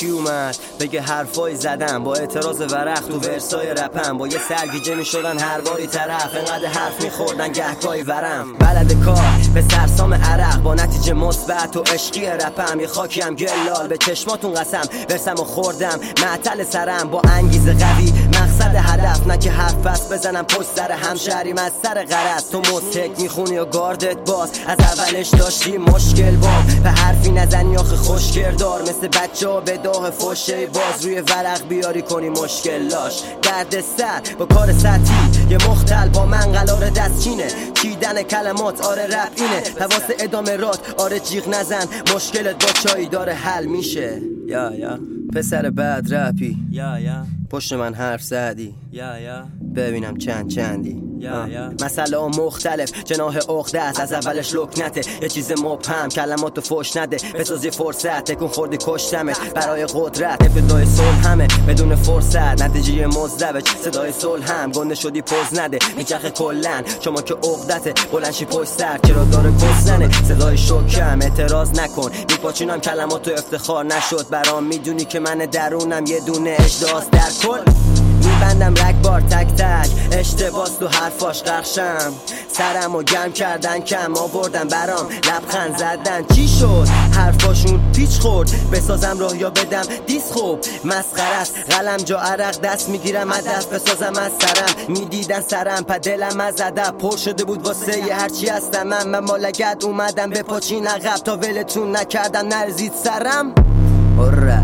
کی اومد بگه حرفای زدم با اعتراض ورق تو ورسای رپم، با یه سرگیجه میشدن هر باری طرف، انقدر حرف میخوردن گهگاهی ورم. بلد کار به سرسام عرق با نتیجه مثبت و عشقی رپم، یه خاکیم گلال به چشماتون قسم، ورسم و خوردم معطل سرم با انگیزه قوی، مقصد هدف نه که حرف بس بزنم پشت سر همشهریم از سر غرض. تو مستحق میخونی و گاردت باز، از اولش داشتی مشکل بام، به حرفی نزنی آخه خوشگردار، مثل بچه ها به داه فشه باز روی ورق بیاری کنی مشکلاش. درد سر با کار سطحی یه مختل با من قلار دستچینه، چیدن کلمات آره رپ اینه، حواس ادامه رات آره جیغ نزن، مشکلت با چایی داره حل میشه. یا پسر بد رپی، یا پشت من حرف زدی، یا ببینم چندی. مسئله مختلف جناح عقده است، از اولش لکنته یه چیز مبهم، کلماتو فوش نده بساز یه فرصت، تکون خوردی کشتمت برای قدرت، ابتدای صلح همه بدون فرصت، نتیجه مزدوج صدای صلح هم، گنده شدی پوز نده میچخه کلن، شما که عقدته بلنشی پشت سر چرا داره کسنه، صدای شوکم اعتراض نکن میپاچینم کلماتو افتخار نشد برام، میدونی که من درونم یه دونه اجداست در کل، میبندم رگبار تک تک اشتباس تو حرفاش قرشم، سرمو گرم کردن کم آوردن برام، لبخند زدن چی شد حرفاشون پیچ خورد، بسازم راه یا بدم دیس خوب مسخره است، قلم جا عرق دست میگیرم از دست بسازم از سرم، میدیدن سرم پا دلم از ادب پر شده بود واسه یه هرچی هستم من مالگت اومدم به پاچین عقب تا ولتون نکردم نرزید سرم.